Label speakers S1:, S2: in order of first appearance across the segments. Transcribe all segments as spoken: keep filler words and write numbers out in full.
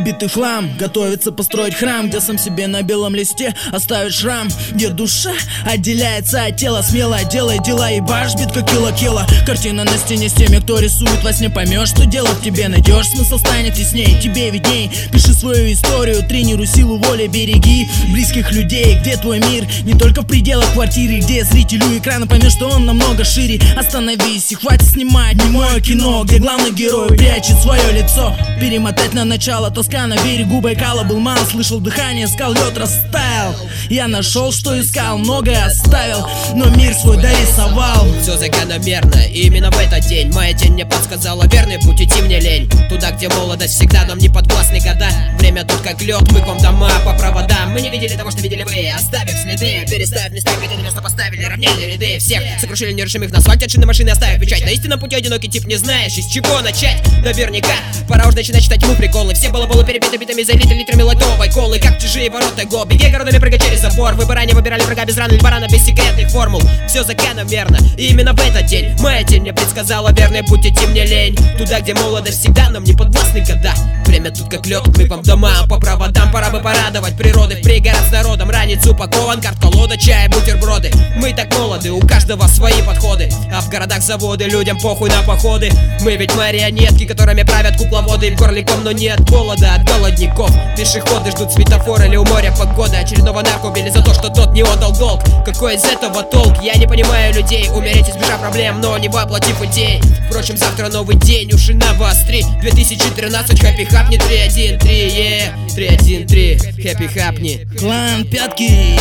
S1: Убитый хлам готовится построить храм, где сам себе на белом листе оставит шрам, где душа отделяется от тела, смело делай дела и баш бит как кило-кило. Картина на стене с теми, кто рисует во сне, поймешь, что делать тебе найдешь, смысл станет ясней, тебе видней. Пиши свою историю, тренируй силу воли, береги близких людей. Где твой мир? Не только в пределах квартиры, где зрителю экрана поймешь, что он намного шире. Остановись и хватит снимать немое кино, где главный герой прячет свое лицо. Перемотать на начало, тоска на берегу Байкала. Был мал, слышал дыхание скал, лед растаял. Я нашел, что искал, многое оставил, но мир свой дорисовал.
S2: Все закономерно, и именно в этот день моя тень мне подсказала верный путь, идти мне лень. Туда, где молодость всегда нам не подвластны года. Время тут как лед, мы к вам дома по проводам. Мы не видели того, что видели вы, оставив следы. Переставив места, где на место поставили, равняли ряды. Всех сокрушили нерушимых на асфальте, от шины машины оставив печать. На истинном пути одинокий тип, не знаешь, из чего начать. Наверняка пора уж начинать читать ему приколы. Все балаболы перебиты битами, залиты литрами лайтовой колы. Как чужие ворота го, беги городами, прыгай через забор. Вы ранее выбирали врага без раны или барана без секретных формул. Все закономерно, и именно в этот день моя тень мне предсказала верный путь, идти мне лень. Туда, где молодость всегда нам не подвластны года. Время тут как лед, мы вам дома по проводам. Пора бы порадовать природы, в пригород с народом. Ранец упакован, карт, колода, чай, бутерброды. Мы так молоды, у каждого свои подходы. А в городах заводы, людям похуй на походы. Мы ведь марионетки, которыми правят кукловоды. В горле ком, но нет голода от голодников. Пешеходы ждут светофора или у моря погода. Очередного нарко убили за то, что тот не отдал долг. Какой из этого толк? Я не понимаю людей. Умереть, избежав проблем, но не воплотив идей. Впрочем, завтра новый день, уши навостри. две тысячи тринадцать, хэппи хапни, три один три, yeah. три один три, хэппи хапни.
S1: Клан Пятки.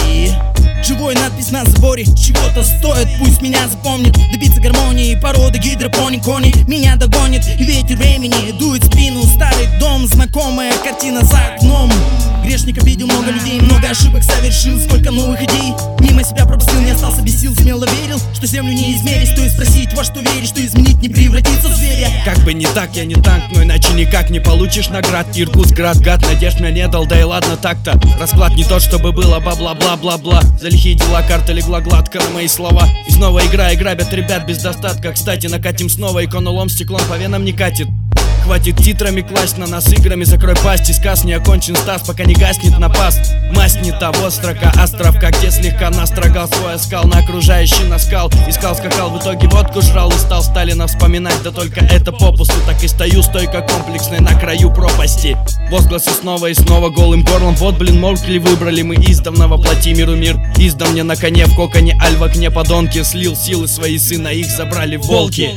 S1: Живой надпись на заборе, чего-то стоит, пусть меня запомнит. Добиться гармонии, породы гидропоник, кони меня догонит, и ветер времени дует в спину. Старый дом, знакомая картина за окном. Грешник обидел много людей, много ошибок совершил, сколько новых идей мимо себя пропустил, не остался без сил, смело верил, что землю не измерить. Стоит спросить, во что веришь, что изменить, не превратиться в зверя.
S3: Как бы не так, я не танк, но иначе никак не получишь наград. Иркутск, град, гад, надежд мне не дал, да и ладно так-то. Расклад не тот, чтобы было бла-бла-бла-бла-бла. За лихие дела карта легла гладко на мои слова. И снова игра и грабят ребят без достатка. Кстати, накатим снова, иконолом стеклом по венам не катит. Хватит титрами класть на нас играми, закрой пасть, и сказ не окончен стас, пока не гаснет напас. Масть не того строка островка, где слегка настрогал свой оскал на окружающий наскал. Искал, скакал, в итоге водку жрал и стал Сталина вспоминать, да только это попусту. Так и стою стойко комплексной на краю пропасти. Возгласы снова и снова голым горлом. Вот блин, моркли выбрали мы издавна, воплоти миру мир. Издавна на коне, в коконе, аль в окне подонки. Слил силы свои сына, их забрали волки.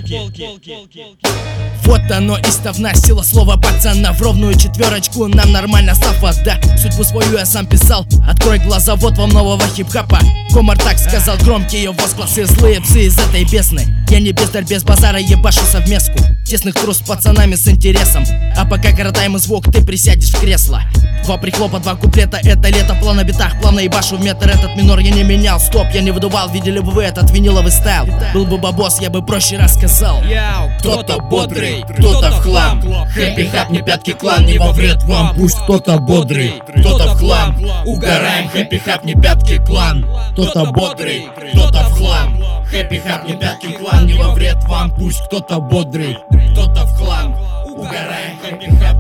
S1: Вот оно, издавна сила слова пацана. В ровную четверочку нам нормально став, да. Судьбу свою я сам писал, открой глаза, вот вам нового хип-хапа. Комар так сказал, громкие возгласы, злые псы из этой бездны. Я не бездарь, без базара, ебашу совместку. Тесных трус с пацанами с интересом. А пока коротаем звук, ты присядешь в кресло. Два прихлопа, два куплета, это лето. План на битах, плавно ебашу в метр. Этот минор я не менял, стоп, я не выдувал. Видели бы вы этот виниловый стайл? Был бы бабос, я бы проще рассказал.
S4: Кто-то бодрый, кто-то в хлам. Хэппи хапни, пятки клан, не во вред вам. Пусть кто-то бодрый, кто-то в хлам. Угораем, хэппи хапни, пятки клан. Кто-то бодрый, кто-то в хлам. Хэппи хапни, пятки клан, не во вред вам. Пусть кто-то бодрый, кто-то в хлам. Угораем, хэппи хапни.